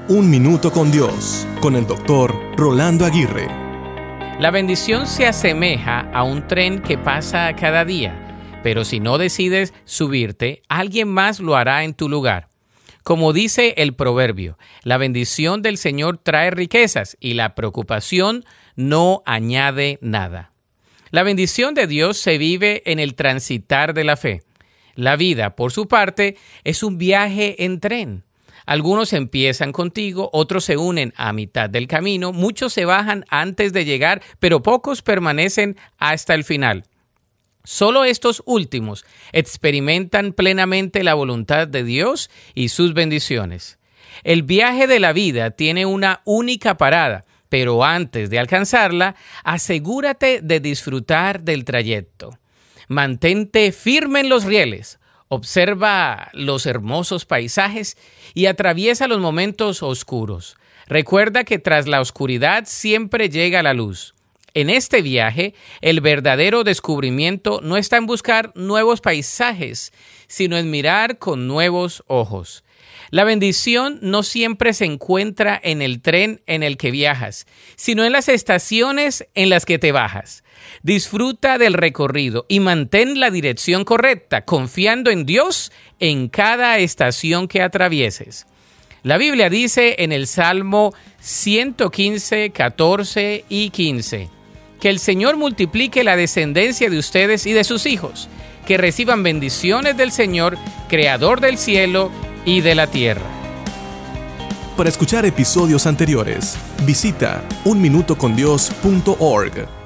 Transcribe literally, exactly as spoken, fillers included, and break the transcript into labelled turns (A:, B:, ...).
A: Un Minuto con Dios, con el doctor Rolando Aguirre.
B: La bendición se asemeja a un tren que pasa cada día, pero si no decides subirte, alguien más lo hará en tu lugar. Como dice el proverbio, la bendición del Señor trae riquezas y la preocupación no añade nada. La bendición de Dios se vive en el transitar de la fe. La vida, por su parte, es un viaje en tren. Algunos empiezan contigo, otros se unen a mitad del camino, muchos se bajan antes de llegar, pero pocos permanecen hasta el final. Solo estos últimos experimentan plenamente la voluntad de Dios y sus bendiciones. El viaje de la vida tiene una única parada, pero antes de alcanzarla, asegúrate de disfrutar del trayecto. Mantente firme en los rieles. Observa los hermosos paisajes y atraviesa los momentos oscuros. Recuerda que tras la oscuridad siempre llega la luz. En este viaje, el verdadero descubrimiento no está en buscar nuevos paisajes, sino en mirar con nuevos ojos. La bendición no siempre se encuentra en el tren en el que viajas, sino en las estaciones en las que te bajas. Disfruta del recorrido y mantén la dirección correcta, confiando en Dios en cada estación que atravieses. La Biblia dice en el Salmo ciento quince, catorce y quince, que el Señor multiplique la descendencia de ustedes y de sus hijos, que reciban bendiciones del Señor, Creador del cielo y de la tierra.
A: Para escuchar episodios anteriores, visita un minuto con dios punto org.